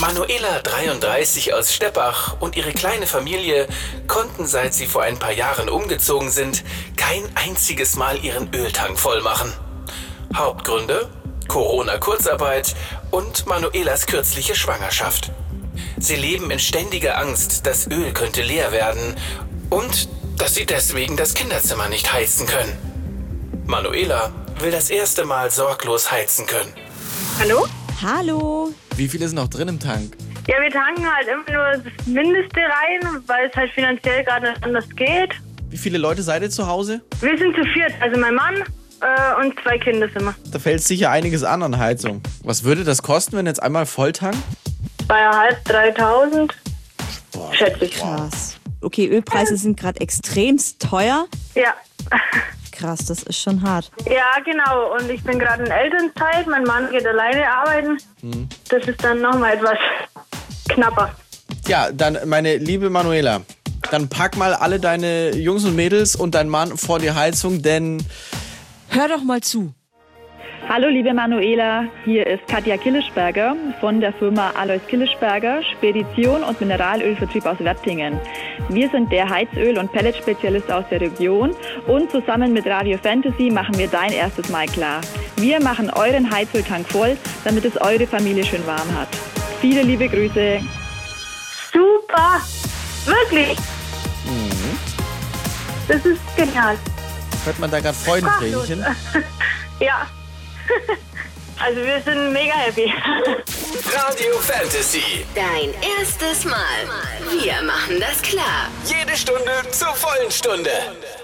Manuela, 33, aus Steppach und ihre kleine Familie konnten, seit sie vor ein paar Jahren umgezogen sind, kein einziges Mal ihren Öltank voll machen. Hauptgründe: Corona-Kurzarbeit und Manuelas kürzliche Schwangerschaft. Sie leben in ständiger Angst, das Öl könnte leer werden und dass sie deswegen das Kinderzimmer nicht heizen können. Manuela will das erste Mal sorglos heizen können. Hallo? Hallo. Wie viel ist noch drin im Tank? Ja, wir tanken halt immer nur das Mindeste rein, weil es halt finanziell gerade nicht anders geht. Wie viele Leute seid ihr zu Hause? Wir sind zu viert, also mein Mann und 2 Kinder sind wir. Da fällt sicher einiges an Heizung. Was würde das kosten, wenn jetzt einmal Volltank? 2.500, 3.000, schätze ich. Krass. Okay, Ölpreise sind gerade extremst teuer. Ja. Krass, das ist schon hart. Ja, genau. Und ich bin gerade in Elternzeit. Mein Mann geht alleine arbeiten. Das ist dann nochmal etwas knapper. Ja, dann, meine liebe Manuela, dann pack mal alle deine Jungs und Mädels und deinen Mann vor die Heizung, denn... Hör doch mal zu. Hallo liebe Manuela, hier ist Katja Kilischberger von der Firma Alois Kilischberger, Spedition und Mineralölvertrieb aus Wertingen. Wir sind der Heizöl- und Pelletspezialist aus der Region und zusammen mit Radio Fantasy machen wir dein erstes Mal klar. Wir machen euren Heizöltank voll, damit es eure Familie schön warm hat. Viele liebe Grüße. Super! Wirklich! Das ist genial. Hört man da gerade Freudentränchen? Ja. Also wir sind mega happy. Radio Fantasy. Dein erstes Mal. Wir machen das klar. Jede Stunde zur vollen Stunde.